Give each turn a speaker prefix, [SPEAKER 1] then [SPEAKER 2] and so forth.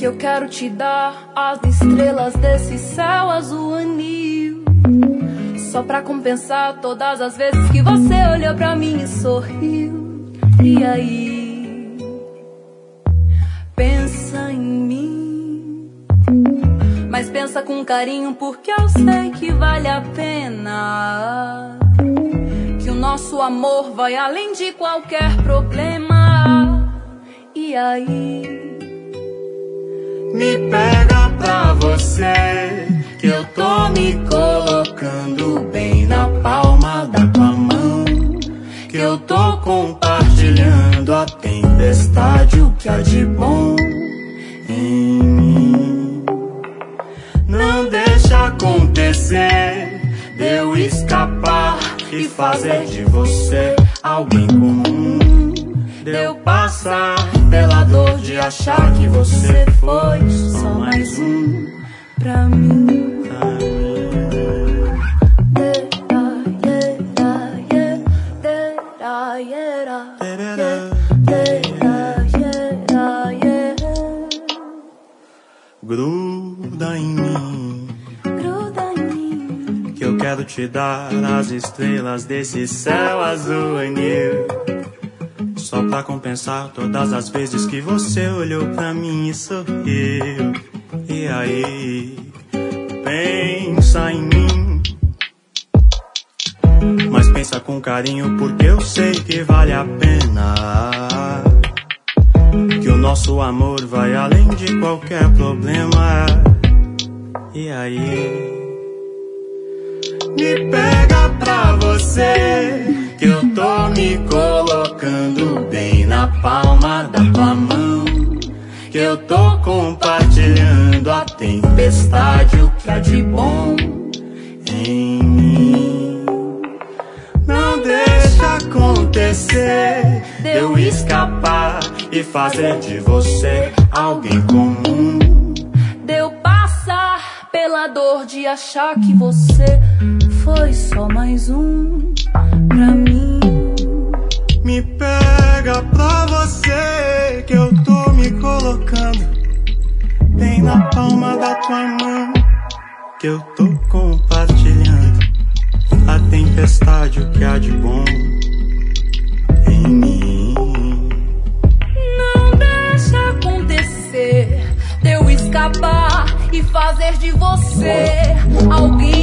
[SPEAKER 1] que eu quero te dar as estrelas desse céu azul anil, só pra compensar todas as vezes que você olhou pra mim e sorriu. E aí, pensa em mim, mas pensa com carinho, porque eu sei que vale a pena, que o nosso amor vai além de qualquer problema. E aí,
[SPEAKER 2] me pega pra você, que eu tô me colocando bem na palma da tua mão, que eu tô compartilhando a tempestade, o que há de bom em mim. Não deixa acontecer de eu escapar e fazer de você alguém comum, de eu passar pela dor de achar que você foi só mais um pra mim. Gruda em mim,
[SPEAKER 1] Gruda em mim,
[SPEAKER 2] que eu quero te dar as estrelas desse céu azul anil, só pra compensar todas as vezes que você olhou pra mim e sorriu. E aí, pensa em mim, mas pensa com carinho, porque eu sei que vale a pena, que o nosso amor vai além de qualquer problema. E aí, me pega pra você, que eu tô me colocando bem na palma da tua mão, que eu tô compartilhando a tempestade, o que há de bom em mim. Não deixa acontecer de eu escapar e fazer de você alguém comum,
[SPEAKER 1] de eu passar pela dor de achar que você foi só mais um pra mim.
[SPEAKER 2] Me pega pra você, que eu tô me colocando bem na palma da tua mão, que eu tô compartilhando a tempestade, o que há de bom em mim.
[SPEAKER 1] Não deixa acontecer de eu escapar e fazer de você alguém